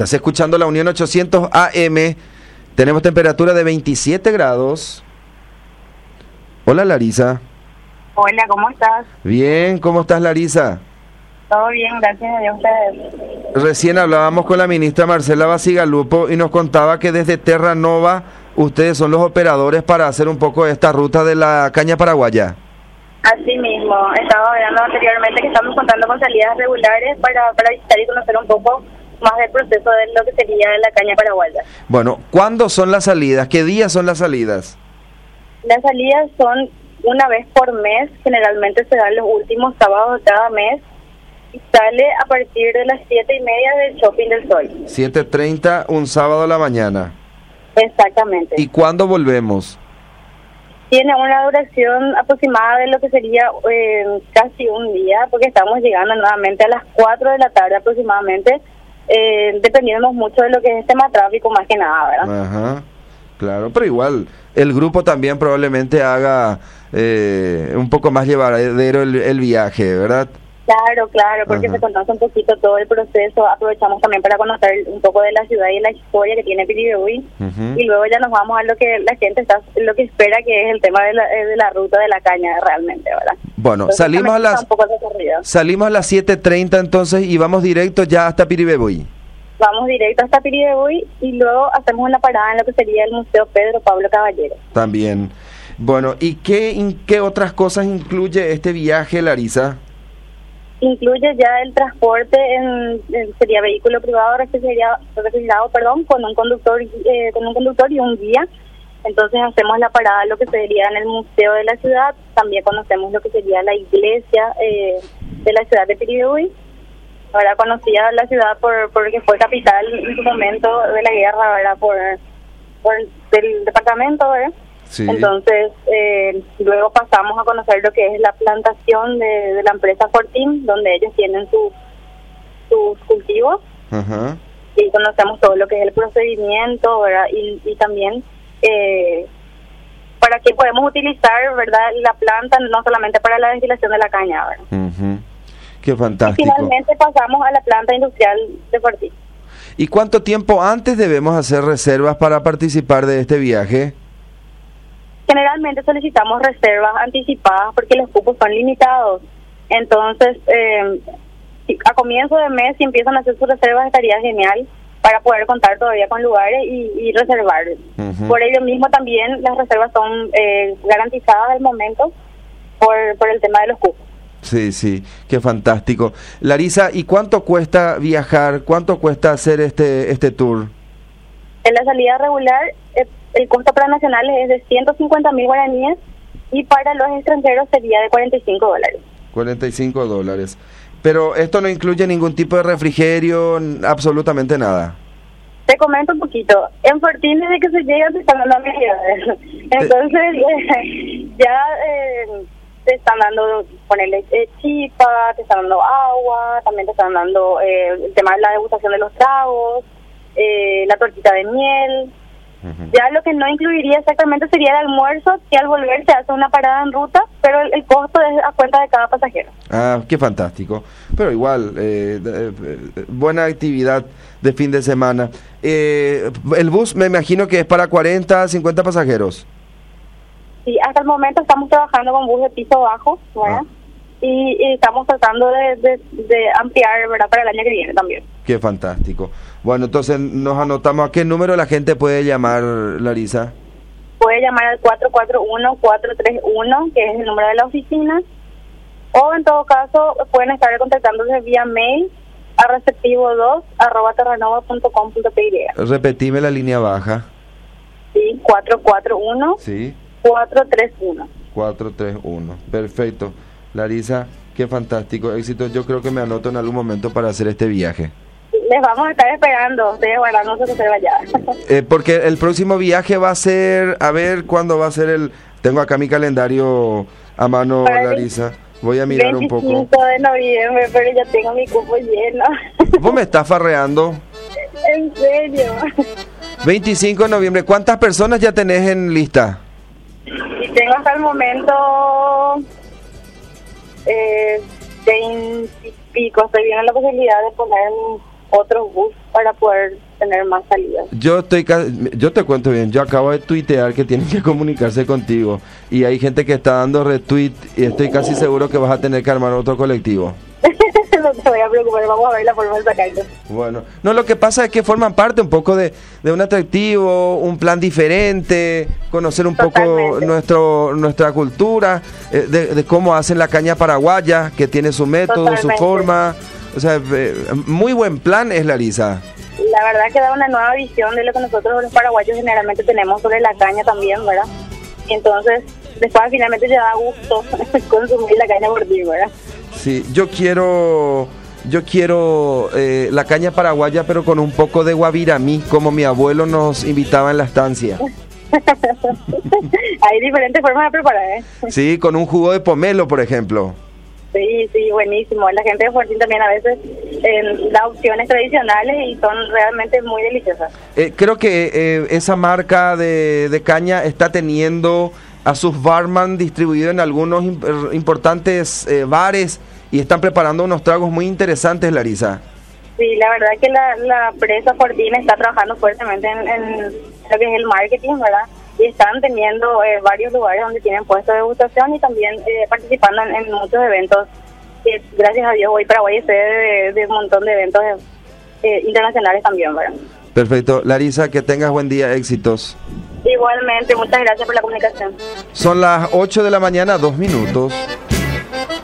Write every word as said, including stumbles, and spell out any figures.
Estás escuchando la Unión ochocientos A M. Tenemos temperatura de veintisiete grados. Hola, Larisa. Hola, ¿cómo estás? Bien, ¿cómo estás, Larisa? Todo bien, gracias a Dios. Ustedes. Recién hablábamos con la ministra Marcela Basigalupo y nos contaba que desde Terra Nova ustedes son los operadores para hacer un poco esta ruta de la caña paraguaya. Así mismo, estaba hablando anteriormente que estamos contando con salidas regulares para, para visitar y conocer un poco más del proceso de lo que sería la caña paraguaya. Bueno, ¿cuándo son las salidas? ¿Qué días son las salidas? Las salidas son una vez por mes, generalmente se dan los últimos sábados de cada mes y sale a partir de las siete y media del Shopping del Sol. siete treinta, un sábado a la mañana. Exactamente. ¿Y cuándo volvemos? Tiene una duración aproximada de lo que sería eh, casi un día, porque estamos llegando nuevamente a las cuatro de la tarde aproximadamente, eh, dependiendo mucho de lo que es el tema tráfico más que nada, ¿verdad? Ajá, claro, pero igual el grupo también probablemente haga eh, un poco más llevadero el, el viaje, ¿verdad? Claro, claro, porque Ajá. se conoce un poquito todo el proceso, aprovechamos también para conocer un poco de la ciudad y la historia que tiene Piribebuy, Uh-huh. y luego ya nos vamos a lo que la gente está, lo que espera, que es el tema de la, de la ruta de la caña realmente, ¿verdad? Bueno, Entonces, salimos a también está las un poco recorrido. salimos a las siete treinta entonces y vamos directo ya hasta Piribebuy. Vamos directo hasta Piribebuy y luego hacemos una parada en lo que sería el Museo Pedro Pablo Caballero. También. Bueno, ¿y qué, in- qué otras cosas incluye este viaje, Larisa? Incluye ya el transporte en, en- sería vehículo privado refrigerado, refrigerado perdón, con un conductor eh, con un conductor y un guía. Entonces hacemos la parada lo que sería en el museo de la ciudad, también conocemos lo que sería la iglesia eh, de la ciudad de Piribebuy. Ahora conocida la ciudad por porque fue capital en su momento de la guerra, ¿verdad? Por, por del departamento, ¿verdad? Sí. Entonces, eh, luego pasamos a conocer lo que es la plantación de, de la empresa Fortín, donde ellos tienen sus sus cultivos, Ajá. y conocemos todo lo que es el procedimiento, ¿verdad? Y, y también eh, para qué podemos utilizar, ¿verdad? La planta no solamente para la destilación de la caña, ¿verdad? Ujú. Qué Y fantástico. finalmente pasamos a la planta industrial de Fortín. ¿Y cuánto tiempo antes debemos hacer reservas para participar de este viaje? Generalmente solicitamos reservas anticipadas porque los cupos son limitados. Entonces, eh, si a comienzo de mes, si empiezan a hacer sus reservas, estaría genial para poder contar todavía con lugares y, y reservar. Ujú. Por ello mismo también las reservas son eh, garantizadas al momento por, por el tema de los cupos. Sí, sí, qué fantástico. Larisa, ¿y cuánto cuesta viajar? ¿Cuánto cuesta hacer este este tour? En la salida regular, eh, el costo para nacionales es de ciento cincuenta mil guaraníes y para los extranjeros sería de cuarenta y cinco dólares. cuarenta y cinco dólares. Pero esto no incluye ningún tipo de refrigerio, n- absolutamente nada. Te comento un poquito. En Fortín, desde que se llega, te están dando amenidades. Entonces, eh, ya eh, te están dando, ponerle eh, chipa, te están dando agua, también te están dando eh, el tema de la degustación de los tragos, eh, la tortita de miel. Ujú. Ya lo que no incluiría exactamente sería el almuerzo, que al volver se hace una parada en ruta, pero el, el costo es a cuenta de cada pasajero. Ah, qué fantástico. Pero igual, eh, eh, eh, buena actividad de fin de semana. Eh, el bus me imagino que es para cuarenta, cincuenta pasajeros. Sí, hasta el momento estamos trabajando con bus de piso bajo, ¿verdad? Ah. Y, y estamos tratando de, de, de ampliar, ¿verdad?, para el año que viene también. Qué fantástico. Bueno, entonces nos anotamos. ¿A qué número la gente puede llamar, Larisa? Puede llamar al cuatro cuatro uno, cuatro tres uno, que es el número de la oficina, o en todo caso pueden estar contactándose vía mail a receptivo dos arroba terranova punto com punto p y. Repetime la línea baja. Sí, cuatro cuatro uno, Sí, cuatro tres uno. cuatro tres uno. Perfecto. Larisa, qué fantástico. Éxito. Yo creo que me anoto en algún momento para hacer este viaje. Les vamos a estar esperando, ustedes guardando su reserva ya. Eh, porque el próximo viaje va a ser, a ver cuándo va a ser el... Tengo acá mi calendario a mano, Para el Larisa. Voy a mirar un poco. veinticinco de noviembre, pero ya tengo mi cupo lleno. ¿Vos me estás farreando? En serio. veinticinco de noviembre. ¿Cuántas personas ya tenés en lista? Y tengo hasta el momento eh, veinte y pico. Estoy viendo la posibilidad de poner otro bus para poder tener más salidas. Yo estoy, ca- yo te cuento bien, yo acabo de tuitear que tienen que comunicarse contigo y hay gente que está dando retweet y estoy casi seguro que vas a tener que armar otro colectivo. No te voy a preocupar, vamos a ver la forma de sacarlo. Bueno, no, lo que pasa es que forman parte un poco de, de un atractivo, un plan diferente, conocer un Totalmente. poco nuestro nuestra cultura, eh, de, de cómo hacen la caña paraguaya, que tiene su método, Totalmente. su forma. O sea, eh, muy buen plan es, Larisa. La verdad que da una nueva visión de lo que nosotros los paraguayos generalmente tenemos sobre la caña también, ¿verdad? Y entonces, después finalmente te da gusto consumir la caña por ti, ¿verdad? Sí, yo quiero, yo quiero eh, la caña paraguaya, pero con un poco de guaviramí, como mi abuelo nos invitaba en la estancia. Hay diferentes formas de preparar, ¿eh? Sí, con un jugo de pomelo, por ejemplo. Sí, sí, buenísimo. La gente de Fortín también a veces eh, da opciones tradicionales y son realmente muy deliciosas. Eh, creo que eh, esa marca de, de caña está teniendo a sus barman distribuidos en algunos imp- importantes eh, bares y están preparando unos tragos muy interesantes, Larisa. Sí, la verdad que la, la empresa Fortín está trabajando fuertemente en, en lo que es el marketing, ¿verdad? Y están teniendo eh, varios lugares donde tienen puestos de degustación y también eh, participando en, en muchos eventos. Que gracias a Dios hoy Paraguay es sede de, de un montón de eventos eh, internacionales también, ¿verdad? Perfecto. Larisa, que tengas buen día, éxitos. Igualmente, muchas gracias por la comunicación. Son las ocho de la mañana, dos minutos.